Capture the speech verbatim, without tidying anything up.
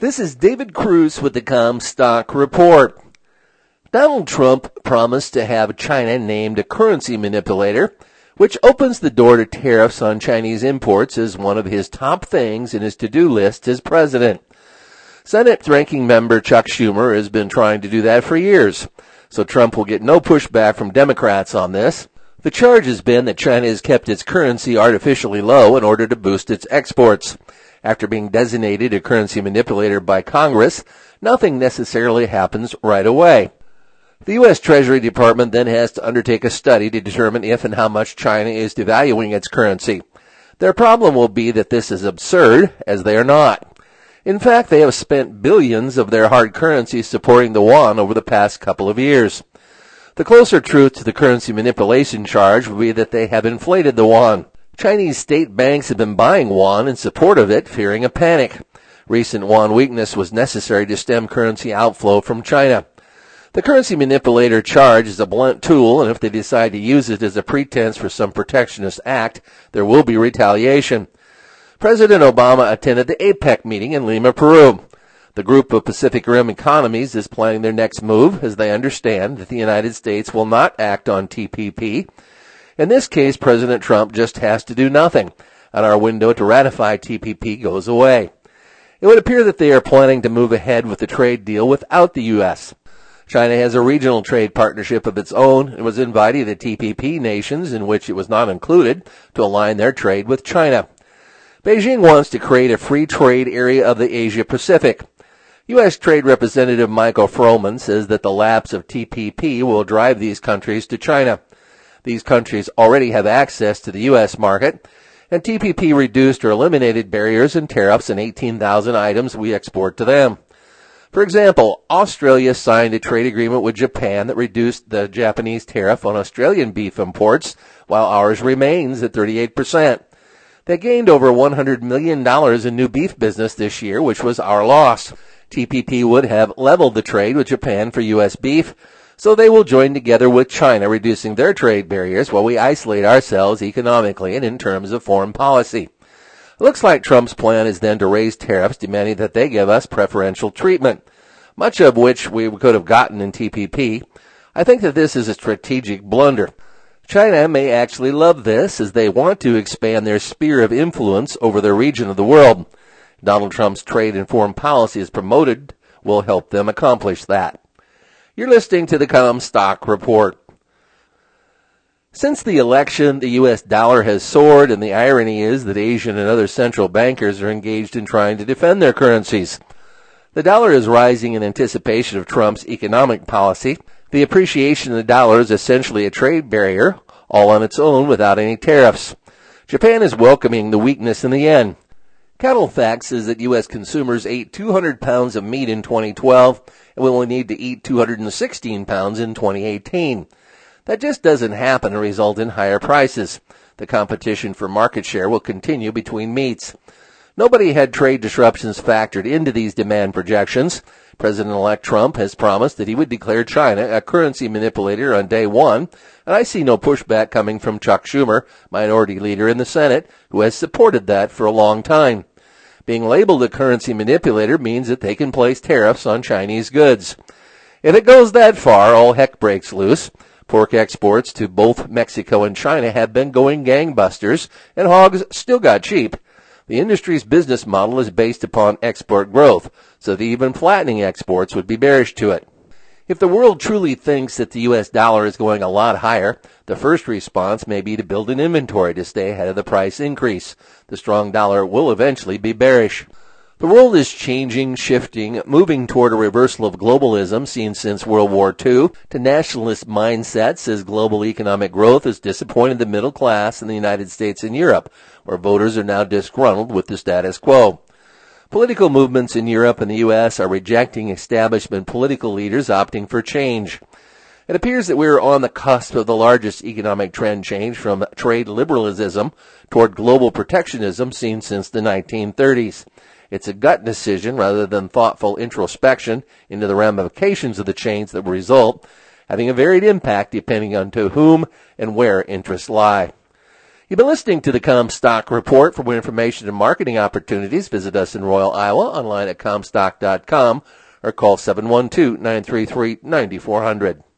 This is David Cruz with the Comstock Report. Donald Trump promised to have China named a currency manipulator, which opens the door to tariffs on Chinese imports as one of his top things in his to-do list as president. Senate ranking member Chuck Schumer has been trying to do that for years, so Trump will get no pushback from Democrats on this. The charge has been that China has kept its currency artificially low in order to boost its exports. After being designated a currency manipulator by Congress, nothing necessarily happens right away. The U S Treasury Department then has to undertake a study to determine if and how much China is devaluing its currency. Their problem will be that this is absurd, as they are not. In fact, they have spent billions of their hard currency supporting the yuan over the past couple of years. The closer truth to the currency manipulation charge would be that they have inflated the yuan. Chinese state banks have been buying yuan in support of it, fearing a panic. Recent yuan weakness was necessary to stem currency outflow from China. The currency manipulator charge is a blunt tool, and if they decide to use it as a pretense for some protectionist act, there will be retaliation. President Obama attended the APEC meeting in Lima, Peru. The group of Pacific Rim economies is planning their next move as they understand that the United States will not act on T P P. In this case, President Trump just has to do nothing, and our window to ratify T P P goes away. It would appear that they are planning to move ahead with the trade deal without the U S China has a regional trade partnership of its own and was inviting the T P P nations, in which it was not included, to align their trade with China. Beijing wants to create a free trade area of the Asia Pacific. U S Trade Representative Michael Froman says that the lapse of T P P will drive these countries to China. These countries already have access to the U S market, and T P P reduced or eliminated barriers and tariffs on eighteen thousand items we export to them. For example, Australia signed a trade agreement with Japan that reduced the Japanese tariff on Australian beef imports, while ours remains at thirty-eight percent. They gained over one hundred million dollars in new beef business this year, which was our loss. T P P would have leveled the trade with Japan for U S beef, so they will join together with China, reducing their trade barriers while we isolate ourselves economically and in terms of foreign policy. It looks like Trump's plan is then to raise tariffs, demanding that they give us preferential treatment, much of which we could have gotten in T P P. I think that this is a strategic blunder. China may actually love this, as they want to expand their sphere of influence over their region of the world. Donald Trump's trade and foreign policy as promoted will help them accomplish that. You're listening to the Comstock Report. Since the election, the U S dollar has soared, and the irony is that Asian and other central bankers are engaged in trying to defend their currencies. The dollar is rising in anticipation of Trump's economic policy. The appreciation of the dollar is essentially a trade barrier, all on its own without any tariffs. Japan is welcoming the weakness in the yen. CattleFax says that U S consumers ate two hundred pounds of meat in twenty twelve and will need to eat two hundred sixteen pounds in twenty eighteen. That just doesn't happen and result in higher prices. The competition for market share will continue between meats. Nobody had trade disruptions factored into these demand projections. President-elect Trump has promised that he would declare China a currency manipulator on day one, and I see no pushback coming from Chuck Schumer, minority leader in the Senate, who has supported that for a long time. Being labeled a currency manipulator means that they can place tariffs on Chinese goods. If it goes that far, all heck breaks loose. Pork exports to both Mexico and China have been going gangbusters, and hogs still got cheap. The industry's business model is based upon export growth, so that even flattening exports would be bearish to it. If the world truly thinks that the U S dollar is going a lot higher, the first response may be to build an inventory to stay ahead of the price increase. The strong dollar will eventually be bearish. The world is changing, shifting, moving toward a reversal of globalism seen since World War Two to nationalist mindsets, as global economic growth has disappointed the middle class in the United States and Europe, where voters are now disgruntled with the status quo. Political movements in Europe and the U S are rejecting establishment political leaders, opting for change. It appears that we are on the cusp of the largest economic trend change from trade liberalism toward global protectionism seen since the nineteen thirties. It's a gut decision rather than thoughtful introspection into the ramifications of the change that will result, having a varied impact depending on to whom and where interests lie. You've been listening to the Comstock Report. For more information and marketing opportunities, visit us in Royal, Iowa, online at comstock dot com, or call seven one two, nine three three, nine four zero zero.